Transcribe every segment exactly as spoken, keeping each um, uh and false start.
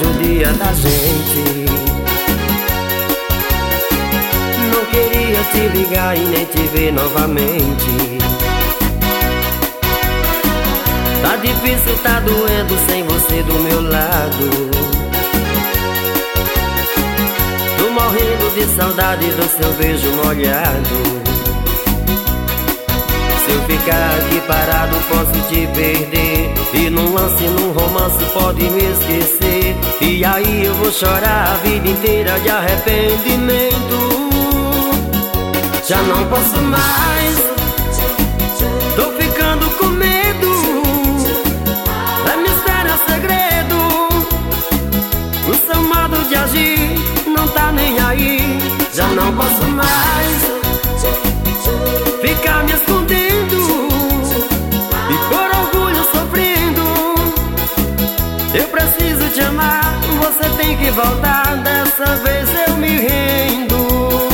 mas o dia da gente. Não queria te ligar e nem te ver novamente. Tá difícil, tá doendo sem você do meu lado. Tô morrendo de saudade do seu beijo molhado. Se eu ficar aqui parado posso te perder, e num lance, num romance pode me esquecer. E aí eu vou chorar a vida inteira de arrependimento. Já não posso mais, tô ficando com medo. É mistério, é segredo. O seu modo de agir não tá nem aí. Já não posso mais ficar me escondendo e por orgulho sofrendo. Eu preciso te amar, você tem que voltar. Dessa vez eu me rendo.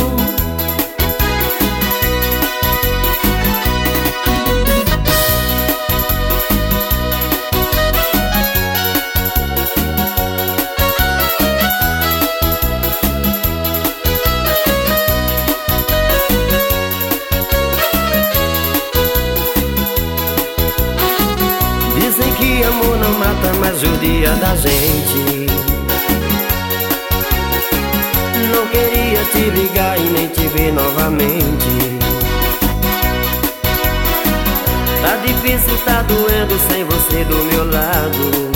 Dizem que amor não mata, mas judia da gente. Não queria te ligar e nem te ver novamente. Tá difícil, tá doendo sem você do meu lado.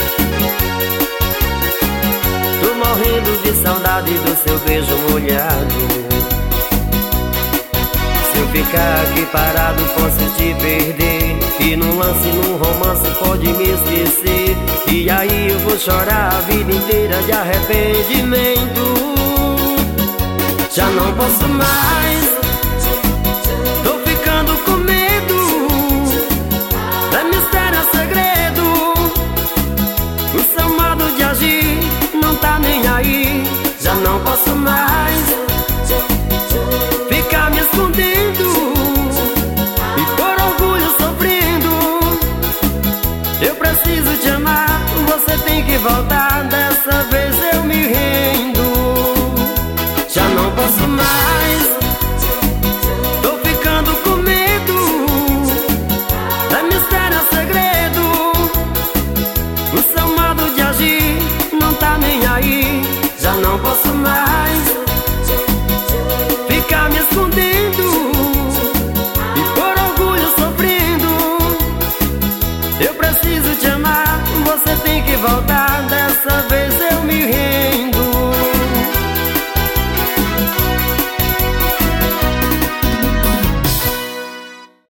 Tô morrendo de saudade do seu beijo molhado. Se eu ficar aqui parado posso te perder, e num lance, num romance pode me esquecer. E aí eu vou chorar a vida inteira de arrependimento. Já não posso mais, tô ficando com medo. É mistério, é segredo. O seu modo de agir não tá nem aí. Já não posso mais ficar me escondendo e por orgulho sofrendo. Eu preciso te amar, você tem que voltar. Dessa vez eu me rendo. Já não posso mais, tô ficando com medo. É mistério, é segredo. O seu modo de agir não tá nem aí. Já não posso mais ficar me escondendo e por orgulho sofrendo. Eu preciso te amar, você tem que voltar. Dessa vez eu